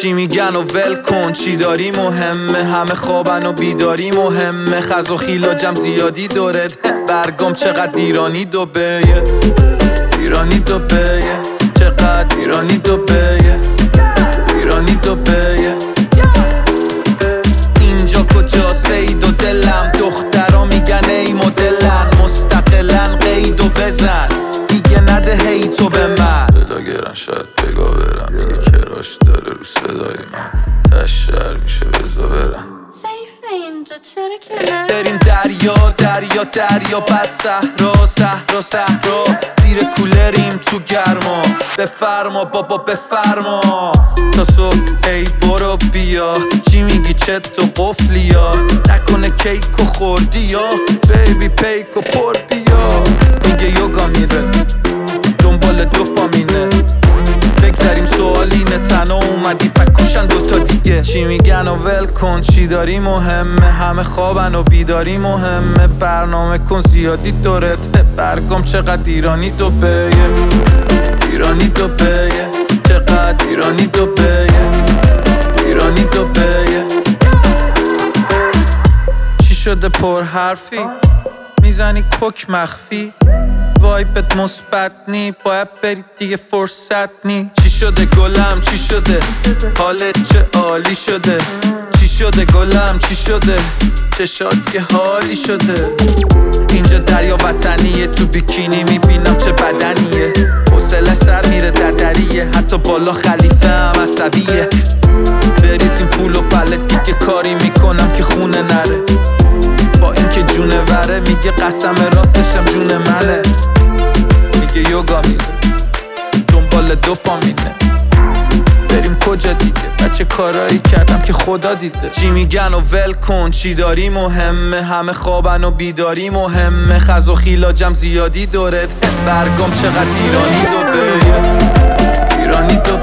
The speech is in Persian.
چی میگن و ول کن، چی داری مهمه، همه خوابن و بیداری مهمه، خز و خیلاجم زیادی دورت، برگام چقدر ایرانی دوبه، ایرانی دوبه، چقدر ایرانی دوبه، ایرانی دوبه. اینجا کجاست ای دو دلم، دخترا میگن ای مدلن، مستقلن قید و بزن، دیگه نده هی تو به من. بلاگرن شاید بگا برم، میگه کراش داره رو صدای من، تشتر میشه بزا برم. سیفه اینجا چرا که نه؟ بریم دریا دریا دریا، بعد صحرا صحرا صحرا، زیر کولریم تو گرما، بفرما بابا بفرما، تا صبح ای برو بیا، چی میگی چت و قفلی یا نکنه کیک و خوردی یا بیبی پیک و پر بیا. میگه یوگا میره دنبال دوپامینه، بگذاریم سوالینه، تنها اومدی پکوشن دوتا دیگه. چی میگن و ول کن، چی داری مهمه، همه خوابن و بیداری مهمه، برنامه کن زیادی دورت، برگام چقدر ایرانی دوبه، ایرانی دوبه، چقدر ایرانی دوبه، ایرانی دوبه. چی شده پر حرفی، میزنی کوک مخفی، وایبت مثبت نی، باید بری دیگه فرصت نی. چی شده گلم چی شده، حالت چه عالی شده، چی شده گلم چی شده، چشات یه حالی شده. اینجا دریا وطنیه، تو بیکینی میبینم چه بدنیه، حوصله سر میره ددریه، حتی بالا خلیفه هم عصبیه. بریزیم پول و پله دیگه کاری میکنم که خونه نره، با اینکه جونه وره میگه قسم راستشم جون منه. میگه یوگا میره دنبال دوپامینه، بریم کجا دیگه، بچه کارایی کردم که خدا دیده. چی میگن و ول کن، چی داری مهمه، همه خوابن و بیداری مهمه، خز و خیلاجم زیادی دورت، برگام چقدر ایرانی دوبه، ایرانی دوبه.